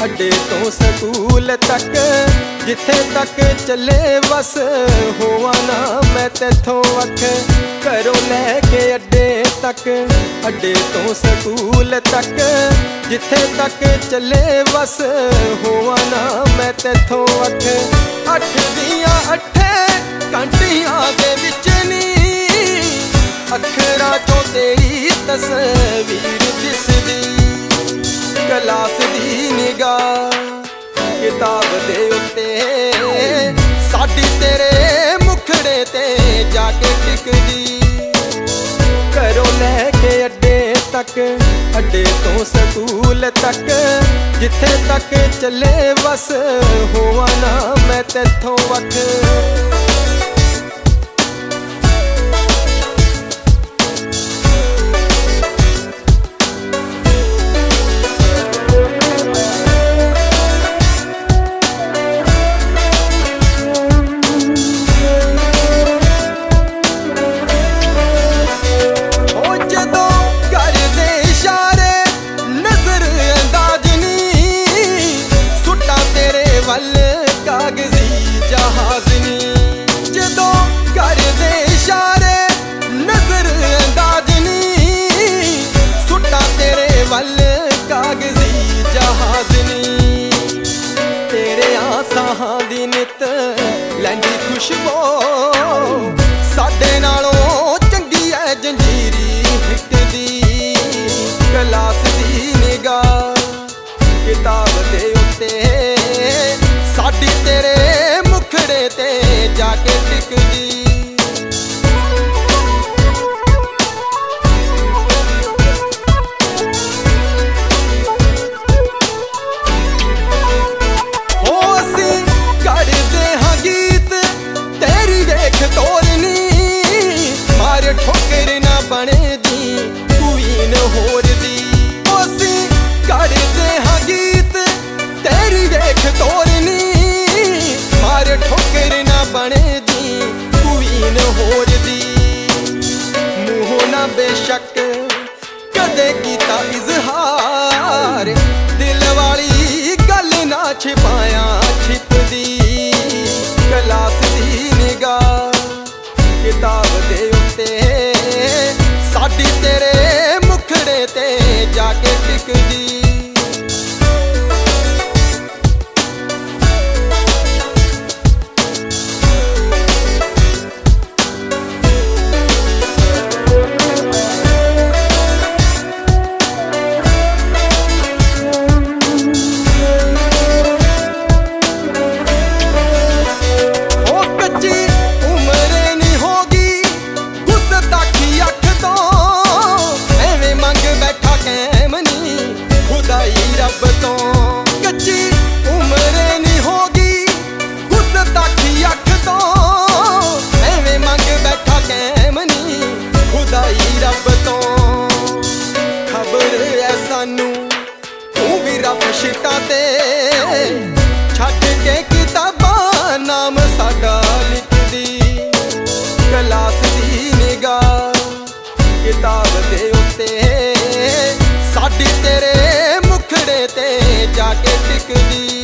ਅੱਡੇ ਤੋਂ ਸਕੂਲ ਤੱਕ ਜਿੱਥੇ ਤੱਕ ਚੱਲੇ ਬਸ ਹੋਵਾਂ ਨਾ ਮੈਂ ਤੇਥੋਂ ਵੱਖ। ਘਰੋਂ ਲੈ ਕੇ ਅੱਡੇ ਤੱਕ, ਅੱਡੇ ਤੋਂ ਸਕੂਲ ਤੱਕ ਜਿੱਥੇ ਤੱਕ ਚੱਲੇ ਬਸ ਹੋਵਾਂ ਨਾ ਮੈਂ ਤੇਥੋਂ ਵੱਖ। ਅੱਠ ਦੀਆਂ ਅੱਠੇ ਘੰਟੀਆਂ ਦੇ ਵਿੱਚ ਨੀ ਅੱਖਰਾਂ ਚੋਂ ਤੇਰੀ ਤਸਵੀਰ ਦਿਸਦੀ। ਕਲਾਸ ਦੀ ਨਿਗਾਹ ਕਿਤਾਬ ਦੇ ਉੱਤੇ ਸਾਡੀ ਤੇਰੇ ਮੁਖੜੇ ਤੇ ਜਾ ਕੇ ਟਿਕਦੀ। ਘਰੋਂ ਲੈ ਕੇ ਅੱਡੇ ਤੱਕ, ਅੱਡੇ ਤੋਂ ਸਕੂਲ ਤੱਕ ਜਿੱਥੇ ਤੱਕ ਚੱਲੇ ਬਸ ਹੋਵਾਂ ਨਾ ਮੈਂ ਤੇਥੋਂ ਵੱਖ। ਕਾਗਜ਼ੀ ਜਹਾਜ਼ ਨੀ ਜਦੋਂ ਕਰਦੇ ਇਸ਼ਾਰੇ ਨਜ਼ਰ ਅੰਦਾਜ਼ ਨੀ ਸੁੱਟਾਂ ਤੇਰੇ ਵੱਲ ਕਾਗਜ਼ੀ ਜਹਾਜ਼ ਨੀ। ਤੇਰੇ ਸਾਹਾਂ ਦੀ ਨਿੱਤ ਲੈਂਦੀ ਖੁਸ਼ਬੂ ਸਾਡੇ ਨਾਲੋਂ ਚੰਗੀ ਐ ਜੰਜੀਰੀ ਹਿੱਟਦੀ। ਕਲਾਸ ਦੀ ਨਿਗਾਹ ਕਿਤਾਬ ਦੇ ਉੱਤੇ ਸਾਡੀ ਤੇਰੇ ਮੁਖੜੇ ਤੇ ਜਾ ਕੇ ਟਿਕਦੀ। ਹੋ ਅਸੀਂ ਕੱਢਦੇ ਹਾਂ ਗੀਤ ਤੇਰੀ ਵੇਖ ਤੋਰਨੀ। ਮਾਰ ਠੋਕਰ ਨਾ ਬਣਦੀ ਕੁਈਨ ਹੋਰ ਦੀ। ਅਸੀਂ ਕੱਢਦੇ ਹਾਂ ਗੀਤ ਤੇਰੀ ਵੇਖ ਤੋਰਨੀ। ਮਾਰ ਠੋਕਰ ਨਾ ਬਣਦੀ ਕੁਈਨ ਹੋਰ ਦੀ। ਮੂੰਹੋਂ ਨਾ ਬੇਸ਼ੱਕ ਕਦੇ ਕੀਤਾ ਇਜ਼ਹਾਰ ਦਿਲ ਵਾਲੀ ਗੱਲ ਨਾ ਛਿਪਾਇਆ ਛਿਪਦੀ। ਕਲਾਸ ਦੀ ਨਿਗਾਹ ਕਿਤਾਬ ਦੇ ਉੱਤੇ ਸਾਡੀ ਤੇਰੇ ਮੁਖੜੇ ਤੇ ਜਾ ਕੇ ਟਿਕਦੀ। ਰੱਬ ਤੋਂ ਕੱਚੀ ਉਮਰ ਨੀ ਹੋਗੀ ਗੁਸਤਾਖੀ ਅੱਖ ਤੋਂ। ਐਵੇਂ ਮੰਗ ਬੈਠਾ ਕੈਮ ਨੀ ਖੁਦਾਈ ਰੱਬ ਤੋਂ। ਖਬਰ ਐ ਸਾਨੂੰ ਤੂੰ ਵੀ ਰੱਬ ਸ਼ਿਟਾਂ ਤੇ ਛੱਡ ਕੇ ਕਿਤਾਬਾਂ ਨਾਮ ਸਾਡਾ ਲਿਖਦੀ। ਕਲਾਸ ਦੀ ਨਿਗਾਹ ਕਿਤਾਬ ਦੇ ਉੱਤੇ ਸਾਡੀ ਤੇਰੇ ਮੁਖੜੇ ਤੇ ਜਾ ਕੇ ਟਿਕਦੀ।